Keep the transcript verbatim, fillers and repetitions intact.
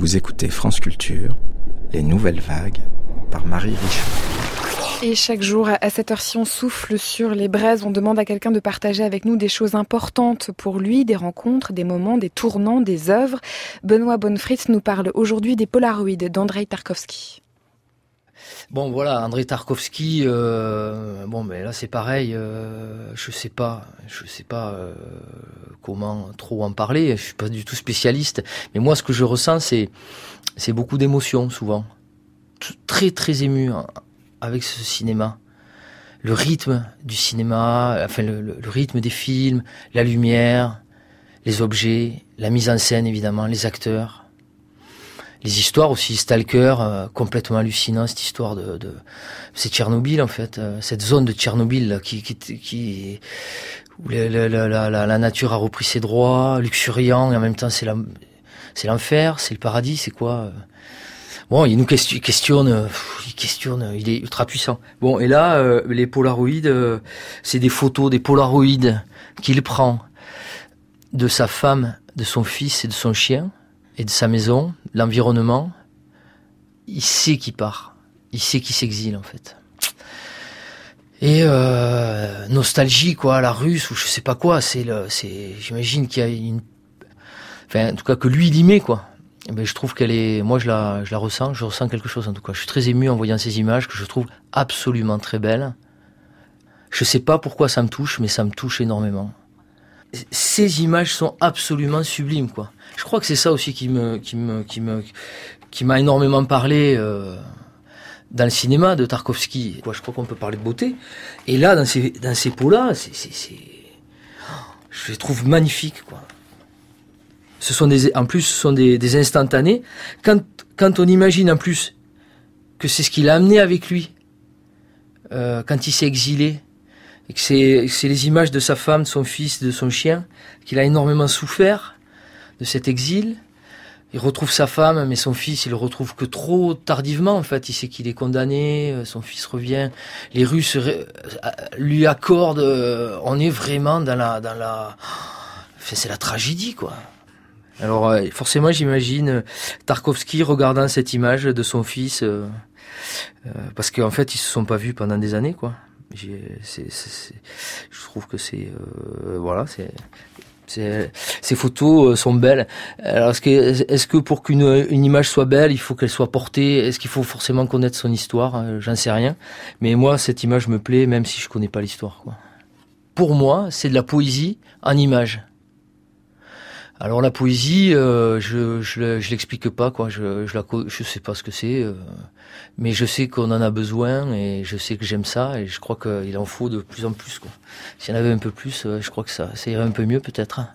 Vous écoutez France Culture, les nouvelles vagues, par Marie Richaud. Et chaque jour, à cette heure-ci, on souffle sur les braises. On demande à quelqu'un de partager avec nous des choses importantes pour lui, des rencontres, des moments, des tournants, des œuvres. Benoît Bonnefritz nous parle aujourd'hui des Polaroïdes d'Andreï Tarkovsky. Bon voilà, Andreï Tarkovsky, euh, bon mais là c'est pareil, euh, je sais pas, je sais pas euh, comment trop en parler, je suis pas du tout spécialiste, mais moi ce que je ressens c'est c'est beaucoup d'émotions souvent, très très ému avec ce cinéma, le rythme du cinéma, enfin le, le, le rythme des films, la lumière, les objets, la mise en scène évidemment, les acteurs. Les histoires aussi, Stalker, euh, complètement hallucinant, cette histoire de, de... c'est Tchernobyl en fait, euh, cette zone de Tchernobyl là, qui, qui, qui, où la, la, la, la, la nature a repris ses droits, luxuriant, et en même temps c'est, la, c'est l'enfer, c'est le paradis, c'est quoi? Bon, il nous question, questionne, il questionne, il est ultra puissant. Bon, et là, euh, les Polaroïdes, euh, c'est des photos, des Polaroïdes qu'il prend de sa femme, de son fils et de son chien, et de sa maison, l'environnement. Il sait qu'il part, il sait qu'il s'exile en fait. Et euh, nostalgie quoi, la russe ou je sais pas quoi, c'est le, c'est, j'imagine qu'il y a une, enfin en tout cas que lui il y met quoi. Et ben je trouve qu'elle est, moi je la, je la ressens, je ressens quelque chose en tout cas. Je suis très ému en voyant ces images que je trouve absolument très belles. Je sais pas pourquoi ça me touche, mais ça me touche énormément. Ces images sont absolument sublimes, quoi. Je crois que c'est ça aussi qui me, qui me, qui me, qui m'a énormément parlé euh, dans le cinéma de Tarkovsky. Quoi, je crois qu'on peut parler de beauté. Et là, dans ces, dans ces peaux-là, c'est, c'est, c'est, je les trouve magnifiques, quoi. Ce sont des, en plus, ce sont des, des instantanés. Quand, quand on imagine en plus que c'est ce qu'il a amené avec lui euh, quand il s'est exilé. Et que c'est, c'est les images de sa femme, de son fils, de son chien, qu'il a énormément souffert de cet exil. Il retrouve sa femme, mais son fils, il le retrouve que trop tardivement, en fait. Il sait qu'il est condamné, son fils revient. Les Russes lui accordent, on est vraiment dans la, dans la, enfin, c'est la tragédie, quoi. Alors, forcément, j'imagine Tarkovsky regardant cette image de son fils, euh, euh, parce qu'en fait, ils se sont pas vus pendant des années, quoi. J'ai, c'est, c'est, c'est, je trouve que c'est euh, voilà, c'est, c'est, ces photos sont belles. Alors est-ce que, est-ce que pour qu'une une image soit belle, il faut qu'elle soit portée? Est-ce qu'il faut forcément connaître son histoire? J'en sais rien. Mais moi, cette image me plaît, même si je connais pas l'histoire, quoi. Pour moi, c'est de la poésie en image. Alors la poésie, euh, je, je, je l'explique pas, quoi. Je, je la, je sais pas ce que c'est, euh, mais je sais qu'on en a besoin et je sais que j'aime ça et je crois qu'il en faut de plus en plus, quoi. S'il y en avait un peu plus, euh, je crois que ça, ça irait un peu mieux peut-être.